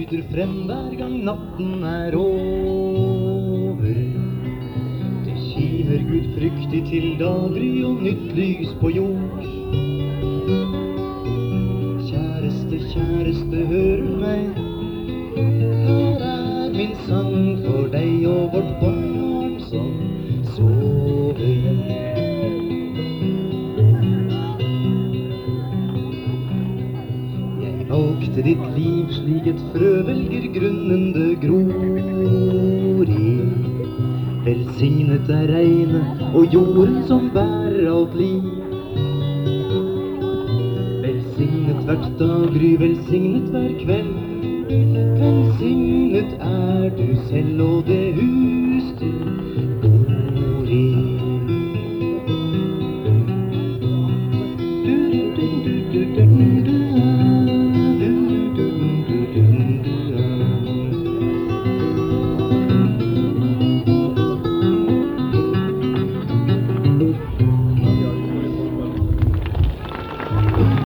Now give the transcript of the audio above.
bryter frem hver gang natten over. Det kimer gudfryktig til daggry og nytt lys på jord. Kjæreste, kjæreste, hører du meg? Her min sang for deg og vårt barn som sover. Jeg valgte ditt liv slik et frø velger grunnende gror i. Velsignet regnet og jorden som bærer alt liv. Velsignet hvert daggry, velsignet hver kveld. Velsignet du selv og det hus